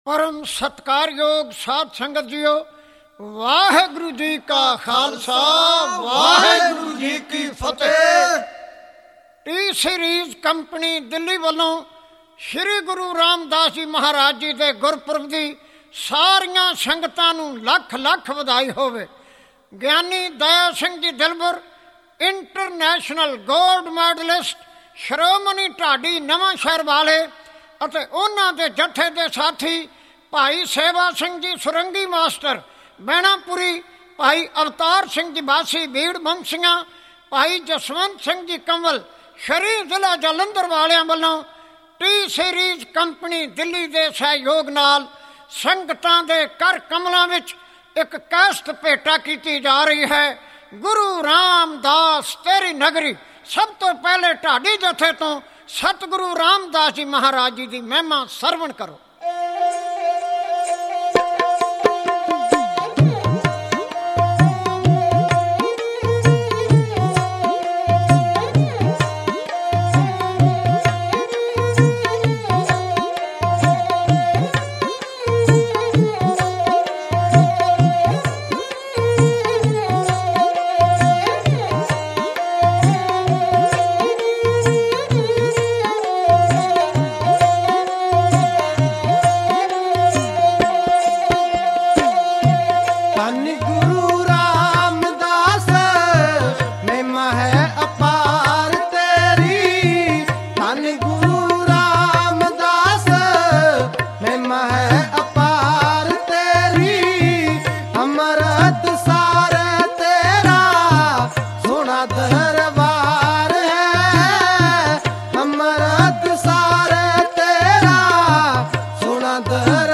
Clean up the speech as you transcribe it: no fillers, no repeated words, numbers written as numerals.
परम सत्कारयोग साध संगत जीओ, वाहेगुरु जी का खालसा वाहेगुरु जी की फतेह। टी सीरीज कंपनी दिल्ली वालों श्री गुरु रामदास जी महाराज जी के गुरपुरब की सारिया संगतां नूं लख लख वधाई होवे। ਗਿਆਨੀ Daya Singh ji Dilbar international gold medallist Shiromani Dhadi Nawan ਸ਼ਹਿਰ ਵਾਲੇ ਅਤੇ ਉਹਨਾਂ ਦੇ ਜਥੇ ਦੇ ਸਾਥੀ ਭਾਈ ਸੇਵਾ ਸਿੰਘ ਜੀ ਸੁਰੰਗੀ ਮਾਸਟਰ ਬੈਣਾਪੁਰੀ, ਭਾਈ ਅਵਤਾਰ ਸਿੰਘ ਜੀ ਬਾਸੀ ਬੀੜ ਬੰਸੀਆਂ, ਭਾਈ ਜਸਵੰਤ ਸਿੰਘ ਜੀ ਕੰਵਲ ਸ਼ਰੀ ਜ਼ਿਲ੍ਹਾ ਜਲੰਧਰ ਵਾਲਿਆਂ ਵੱਲੋਂ ਟੀ ਸੀਰੀਜ਼ ਕੰਪਨੀ ਦਿੱਲੀ ਦੇ ਸਹਿਯੋਗ ਨਾਲ ਸੰਗਤਾਂ ਦੇ ਕਰ ਕਮਲਾਂ ਵਿੱਚ एक कैस्ट भेटा की जा रही है। गुरु रामदास तेरी नगरी। सब तो पहले ढाडी जथे तो सतगुरु रामदास जी महाराज जी की महिमा सरवण करो। दरबार